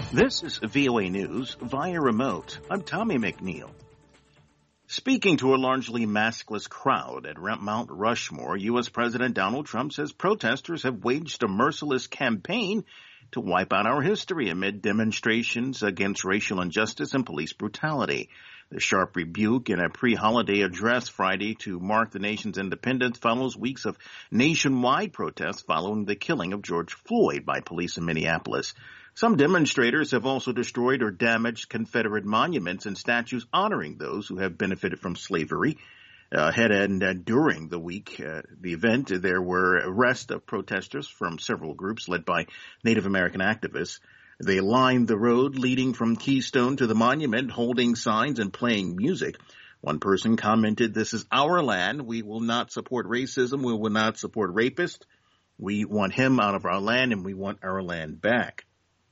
This is VOA News via remote. I'm Tommy McNeil. Speaking to a largely maskless crowd at Mount Rushmore, U.S. President Donald Trump says protesters have waged a merciless campaign to wipe out our history amid demonstrations against racial injustice and police brutality. The sharp rebuke in a pre-holiday address Friday to mark the nation's independence follows weeks of nationwide protests following the killing of George Floyd by police in Minneapolis. Some demonstrators have also destroyed or damaged Confederate monuments and statues honoring those who have benefited from slavery. During the event, there were arrests of protesters from several groups led by Native American activists. They lined the road leading from Keystone to the monument, holding signs and playing music. One person commented, "This is our land. We will not support racism. We will not support rapists. We want him out of our land, and we want our land back."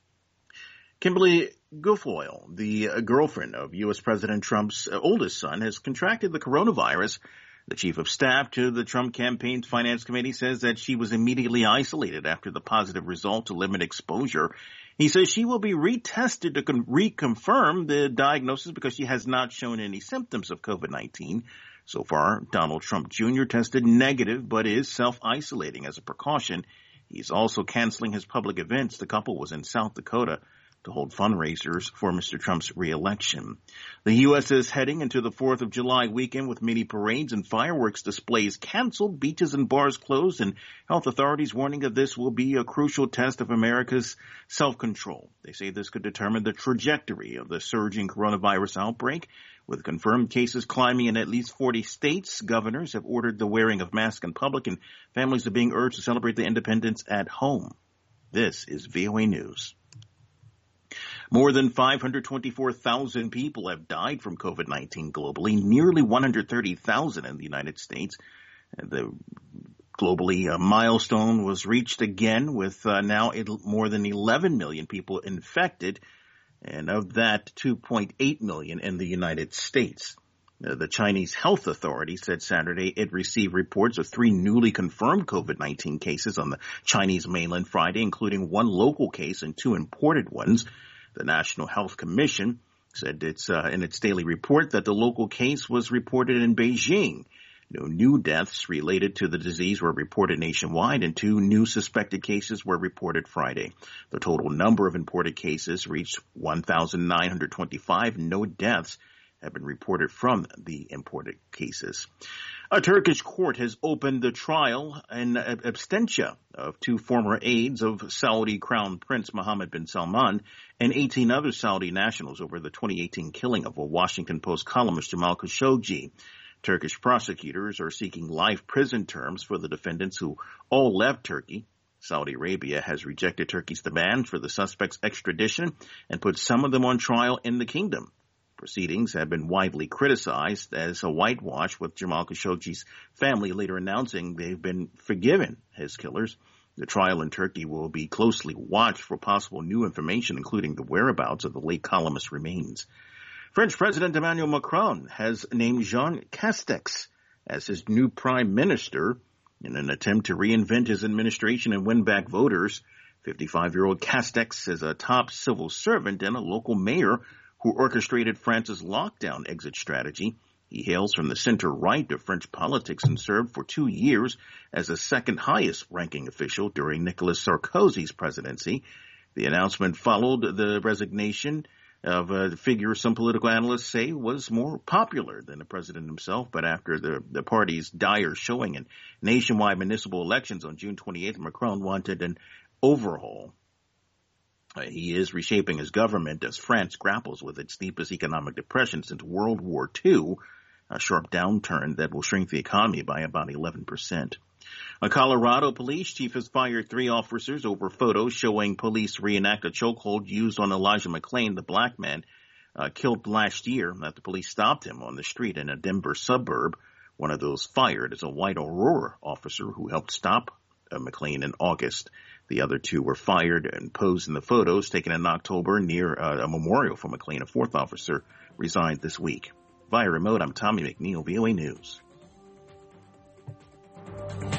Kimberly Guilfoyle, the girlfriend of U.S. President Trump's oldest son, has contracted the coronavirus. The chief of staff to the Trump campaign's finance committee says that she was immediately isolated after the positive result to limit exposure. He says she will be retested to reconfirm the diagnosis because she has not shown any symptoms of COVID-19. So far, Donald Trump Jr. tested negative but is self-isolating as a precaution. He's also canceling his public events. The couple was in South Dakota to hold fundraisers for Mr. Trump's reelection. The U.S. is heading into the 4th of July weekend with many parades and fireworks displays canceled, beaches and bars closed, and health authorities warning that this will be a crucial test of America's self-control. They say this could determine the trajectory of the surging coronavirus outbreak. With confirmed cases climbing in at least 40 states, governors have ordered the wearing of masks in public, and families are being urged to celebrate their independence at home. This is VOA News. More than 524,000 people have died from COVID-19 globally, nearly 130,000 in the United States. The globally milestone was reached again with now more than 11 million people infected, and of that, 2.8 million in the United States. The Chinese Health Authority said Saturday it received reports of 3 newly confirmed COVID-19 cases on the Chinese mainland Friday, including 1 local case and 2 imported ones. The National Health Commission said in its daily report that the local case was reported in Beijing. No new deaths related to the disease were reported nationwide, and 2 new suspected cases were reported Friday. The total number of imported cases reached 1,925. No deaths have been reported from the imported cases. A Turkish court has opened the trial in absentia of 2 former aides of Saudi Crown Prince Mohammed bin Salman and 18 other Saudi nationals over the 2018 killing of a Washington Post columnist Jamal Khashoggi. Turkish prosecutors are seeking life prison terms for the defendants who all left Turkey. Saudi Arabia has rejected Turkey's demand for the suspects' extradition and put some of them on trial in the kingdom. Proceedings have been widely criticized as a whitewash, with Jamal Khashoggi's family later announcing they've been forgiven his killers. The trial in Turkey will be closely watched for possible new information, including the whereabouts of the late columnist's remains. French President Emmanuel Macron has named Jean Castex as his new prime minister in an attempt to reinvent his administration and win back voters. 55-year-old Castex is a top civil servant and a local mayor who orchestrated France's lockdown exit strategy. He hails from the center-right of French politics and served for 2 years as the second highest-ranking official during Nicolas Sarkozy's presidency. The announcement followed the resignation of a figure some political analysts say was more popular than the president himself. But after the party's dire showing in nationwide municipal elections on June 28th, Macron wanted an overhaul. He is reshaping his government as France grapples with its deepest economic depression since World War II, a sharp downturn that will shrink the economy by about 11%. A Colorado police chief has fired 3 officers over photos showing police reenact a chokehold used on Elijah McClain, the black man killed last year after police stopped him on the street in a Denver suburb. One of those fired is a white Aurora officer who helped stop McClain in August. The other 2 were fired and posed in the photos taken in October near a memorial for McClain. A 4th officer resigned this week. Via remote, I'm Tommy McNeil, VOA News.